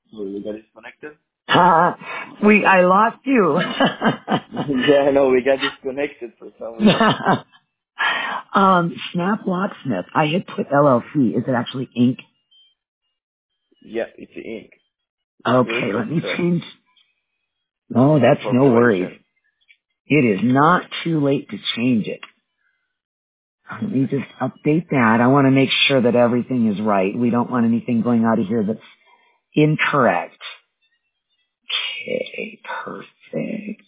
So we got disconnected? I lost you. Yeah, no, we got disconnected for some reason. Snap Locksmith. I had put LLC. Is it actually Inc? Yeah, it's Inc. It's Okay, let just me change. Oh, that's no worries. corporation. It is not too late to change it. Let me just update that. I want to make sure that everything is right. We don't want anything going out of here that's incorrect. Okay, perfect.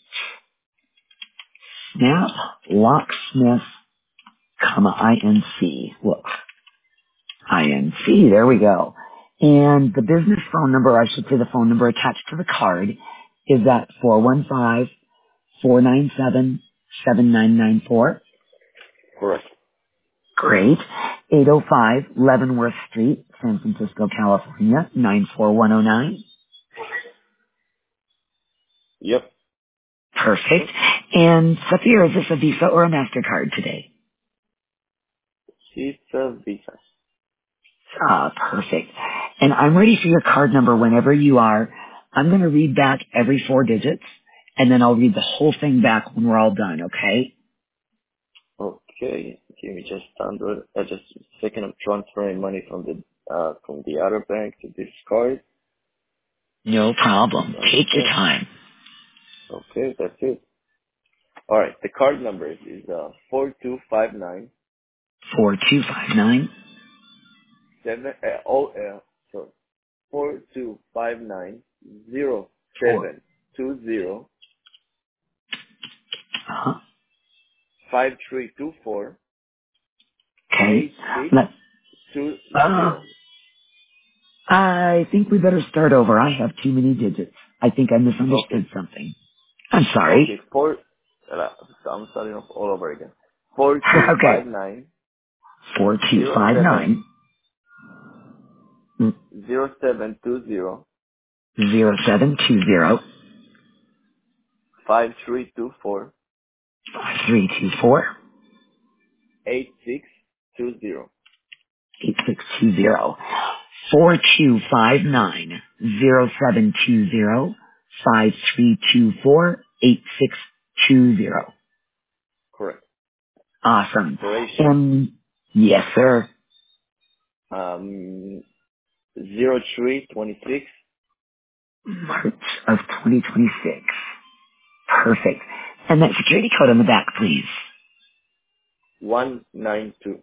Snap Locksmith, INC. Look, INC, there we go. And the business phone number, I should say the phone number attached to the card, is at 415-497-7994. Correct. Great. 805 Leavenworth Street, San Francisco, California, 94109. Yep. Perfect. And Safir, is this a Visa or a MasterCard today? It's a Visa. Perfect. And I'm ready for your card number whenever you are. I'm going to read back every 4 digits, and then I'll read the whole thing back when we're all done, okay? Okay. Give me just a second. I'm transferring money from the other bank to this card. No problem. One Take your sec. time. Okay, that's it. All right. The card number is 4259 4259 sorry, 4259 Uh-huh. 5324 Okay. 8620. I think we better start over. I have too many digits. I think I Okay. misunderstood something. I'm Okay. sorry. I'm starting off all over again. Four two Okay. five nine zero 4259 seven 0720 0720 5324 5324 8620. 8620 4259 0720 5324 8620. Correct. Awesome. Expiration And yes, sir. 0326 March of 2026. Perfect. And that security code on the back, please. 192.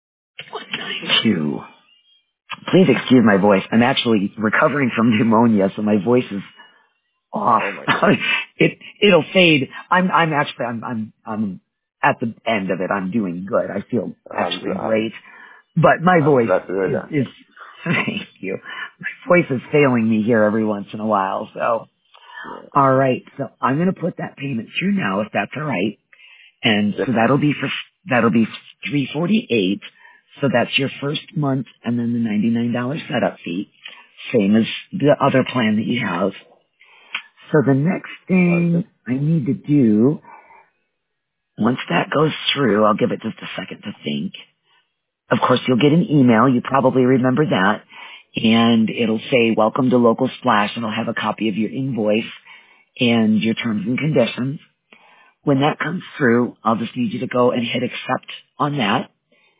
192. Please excuse my voice. I'm actually recovering from pneumonia, so my voice is off. Oh my god. It'll fade. I'm at the end of it. I'm doing good. I feel actually great. But my I'm voice glad to hear that. is thank you. My voice is failing me here every once in a while. So, Yeah. all right. So I'm going to put that payment through now, if that's all right. And so Definitely. that'll be $348. So that's your first month, and then the $99 setup fee, same as the other plan that you have. So the next thing Okay. I need to do, once that goes through, I'll give it just a second to think. Of course, you'll get an email. You probably remember that. And it'll say, welcome to Local Splash, and it'll have a copy of your invoice and your terms and conditions. When that comes through, I'll just need you to go and hit accept on that.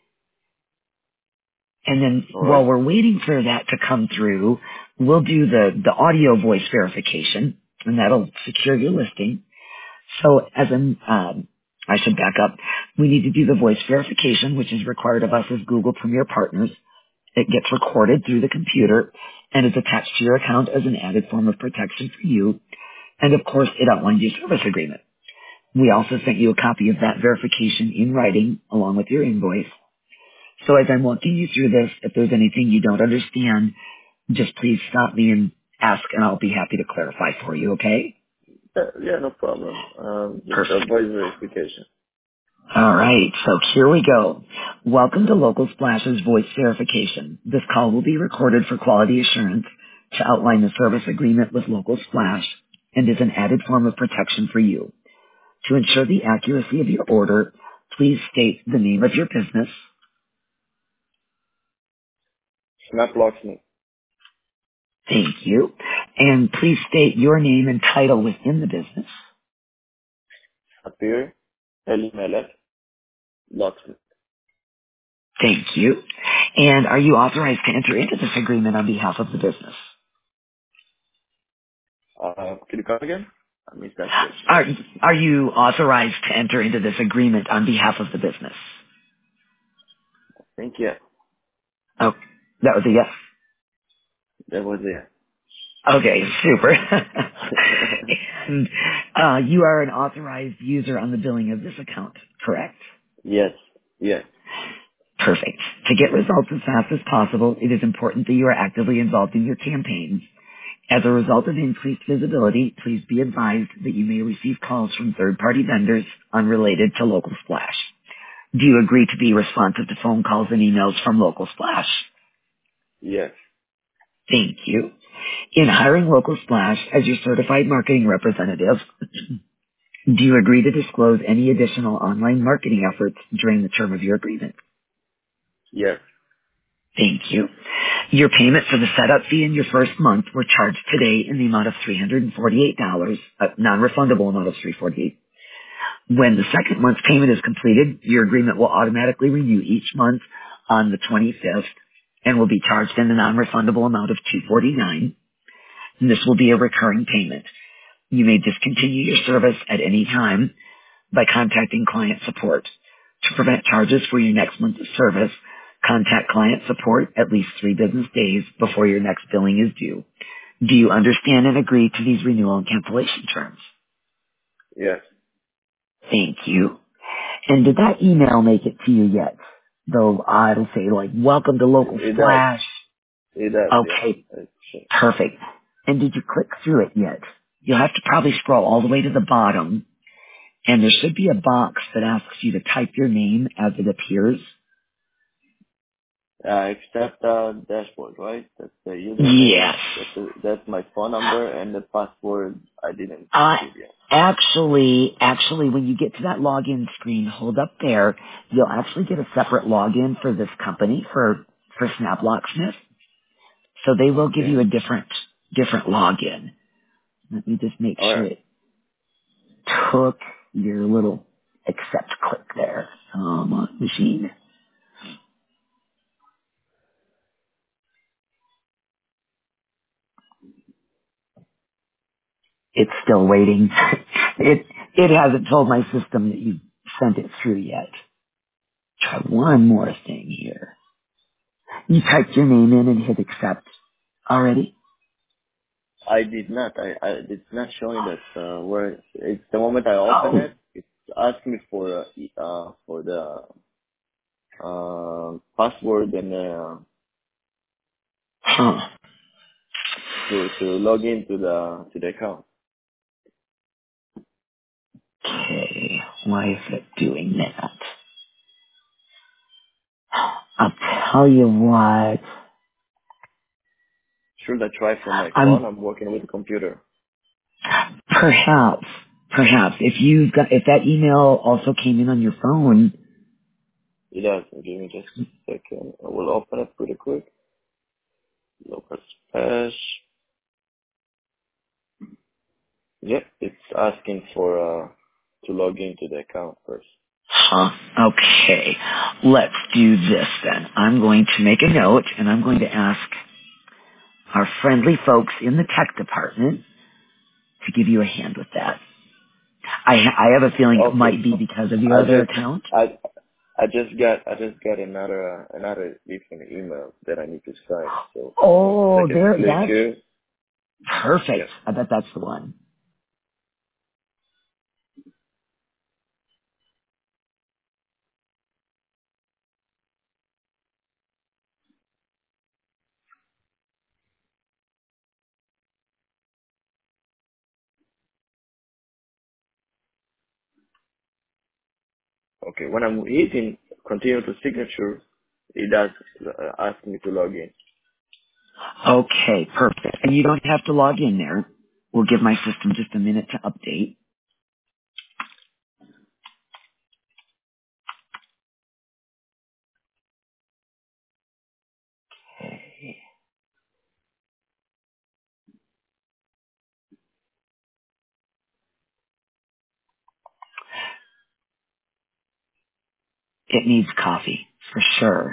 And then All while right. we're waiting for that to come through, we'll do the audio voice verification, and that'll secure your listing. So I should back up. We need to do the voice verification, which is required of us as Google Premier partners. It gets recorded through the computer and is attached to your account as an added form of protection for you. And of course, it outlines your service agreement. We also sent you a copy of that verification in writing along with your invoice. So as I'm walking you through this, if there's anything you don't understand, just please stop me and ask, and I'll be happy to clarify for you, okay? Yeah, no problem. Just a Perfect. voice verification. All right, so here we go. Welcome to Local Splash's voice verification. This call will be recorded for quality assurance to outline the service agreement with Local Splash and is an added form of protection for you. To ensure the accuracy of your order, please state the name of your business. Snap Locksmith. Thank you. And please state your name and title within the business. Sapir Elimelech Locksmith. Thank you. And are you authorized to enter into this agreement on behalf of the business? Could you come again? I missed that question. Are you authorized to enter into this agreement on behalf of the business? I think yeah. Oh, that was a yes. That was it. Okay, super. And you are an authorized user on the billing of this account, correct? Yes. Yes. Perfect. To get results as fast as possible, it is important that you are actively involved in your campaigns. As a result of increased visibility, please be advised that you may receive calls from third-party vendors unrelated to Local Splash. Do you agree to be responsive to phone calls and emails from Local Splash? Yes. Thank you. In hiring Local Splash as your certified marketing representative, do you agree to disclose any additional online marketing efforts during the term of your agreement? Yes. Thank you. Your payment for the setup fee in your first month were charged today in the amount of $348, a non-refundable amount of $348. When the second month's payment is completed, your agreement will automatically renew each month on the 25th and will be charged in a non-refundable amount of $249. And this will be a recurring payment. You may discontinue your service at any time by contacting client support. To prevent charges for your next month of service, contact client support at least 3 business days before your next billing is due. Do you understand and agree to these renewal and cancellation terms? Yes. Thank you. And did that email make it to you yet? Though it'll say like, welcome to Local It does. Splash. It does. Okay, Yeah. perfect. And did you click through it yet? You'll have to probably scroll all the way to the bottom, and there should be a box that asks you to type your name as it appears. Except dashboard, right? That's the username. Yes. That's my phone number and the password. I didn't Uh, give yet. actually, when you get to that login screen, hold up there. You'll actually get a separate login for this company, for Snap Locksmith. So they will give you Okay. a different login. Let me just make All sure right. it took your little accept click there. Machine. It's still waiting. it hasn't told my system that you sent it through yet. Try one more thing here. You typed your name in and hit accept already? I did not. It's not showing that where it's the moment I open Oh. it, it's asking me for the password and Huh. to log into the account. Okay. Why is it doing that? I'll tell you what. Should I try from my phone? I'm I'm working with a computer. perhaps if that email also came in on your phone. It does. Give me just a second. I will open it pretty quick. Local Splash. Yep, it's asking for to log into the account first. Huh. Okay. Let's do this then. I'm going to make a note and I'm going to ask our friendly folks in the tech department to give you a hand with that. I have a feeling it Okay. might be because of your I other just account. I just got another different email that I need to sign. So as soon as I Oh, can there, click that's here, yeah. perfect. I bet that's the one. Okay. When I'm hitting continue to signature, it does ask me to log in. Okay, perfect. And you don't have to log in there. We'll give my system just a minute to update. Okay. It needs coffee, for sure.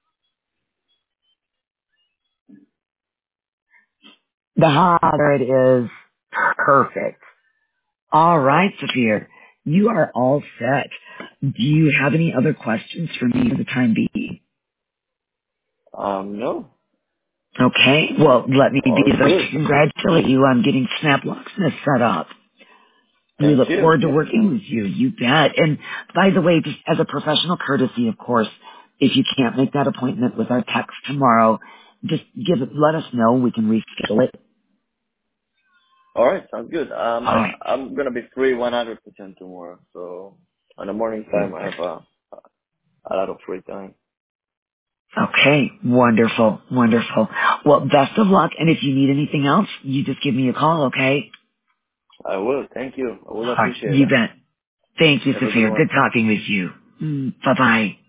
There it is. Perfect. All right, Sophia. You are all set. Do you have any other questions for me for the time being? No. Okay. Well, let me be All the is first to good. congratulate you on getting Snap Locksmith set up. We Thank look you. forward to working with you. You bet. And by the way, just as a professional courtesy, of course, if you can't make that appointment with our techs tomorrow, just let us know. We can reschedule it. All right, sounds good. All right. I'm gonna be free 100% tomorrow. So on the morning time, I have a lot of free time. Okay. Wonderful. Wonderful. Well, best of luck. And if you need anything else, you just give me a call, okay? I will. Thank you. I will All right. appreciate You that. bet. Thank you, Have a good Sophia. one. Good talking with you. Bye-bye.